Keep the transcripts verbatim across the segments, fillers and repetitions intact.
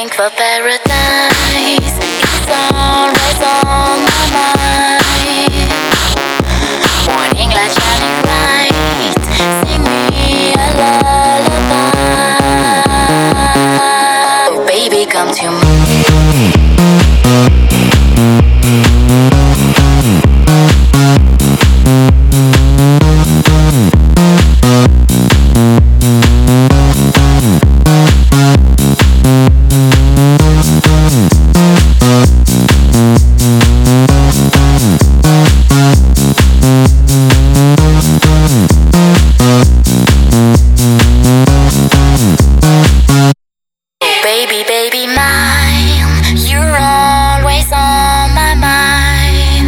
Searching for paradise, it's always on my mind. Morning light shining bright, sing me a lullaby. Oh baby, come to me. Baby, baby mine, you're always on my mind.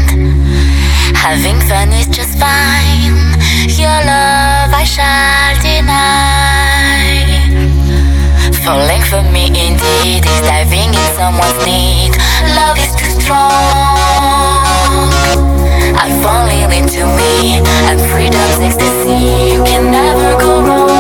Having fun is just fine, your love I shall deny. Falling for me indeed is diving in someone's need. Love is too strong, I fall into me, and freedom's ecstasy. You can never go wrong.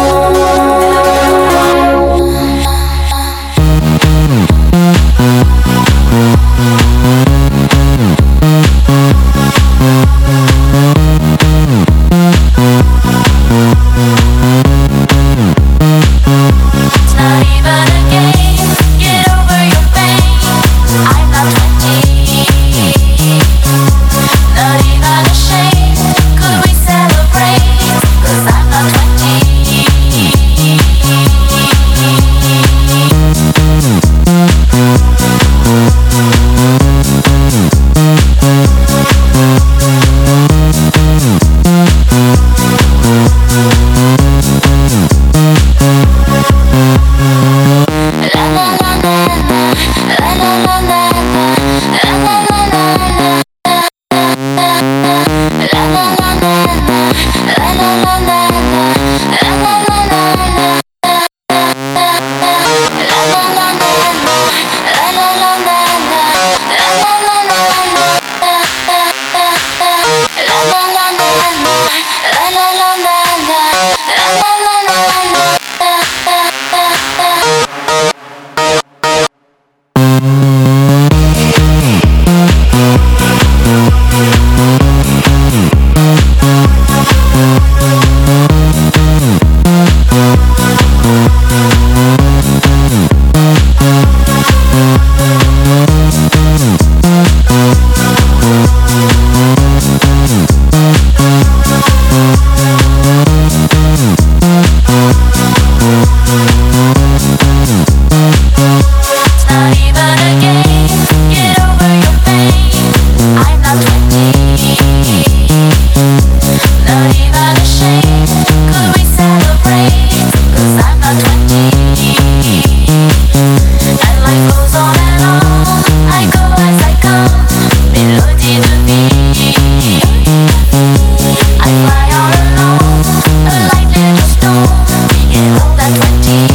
I fly all alone, a light little stone, being old at twenty.